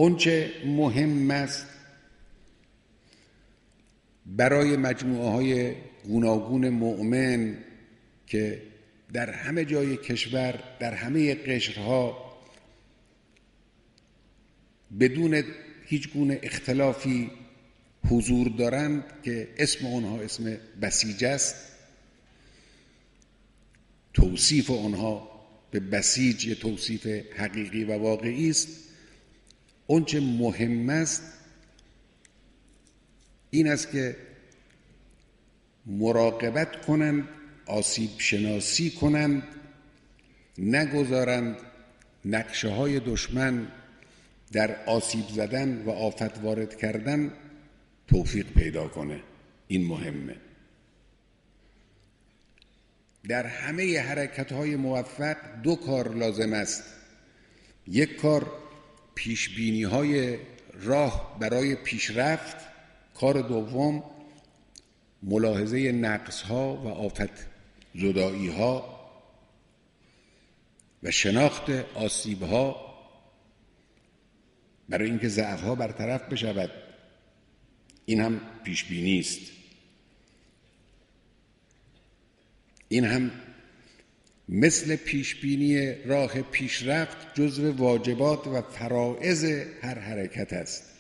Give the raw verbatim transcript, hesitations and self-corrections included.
اونچه مهم است برای مجموعه های گوناگون مؤمن که در همه جای کشور، در همه قشرها بدون هیچ گونه اختلافی حضور دارند که اسم اونها اسم بسیج است. توصیف اونها به بسیج یه توصیف حقیقی و واقعی است. اونچه مهم است این است که مراقبت کنند، آسیب شناسی کنند، نگذارند نقشه های دشمن در آسیب زدن و آفت وارد کردن توفیق پیدا کنه. این مهمه. در همه حرکت‌های موفق دو کار لازم است. یک کار پیشبینی‌های راه برای پیشرفت، کار دوم ملاحظه نقص‌ها و آفت زدایی‌ها و شناخت آسیب‌ها برای اینکه ضعف‌ها برطرف بشود. این هم پیشبینی است. این هم مثل پیشبینی راه پیشرفت جزو واجبات و فرائض هر حرکت است.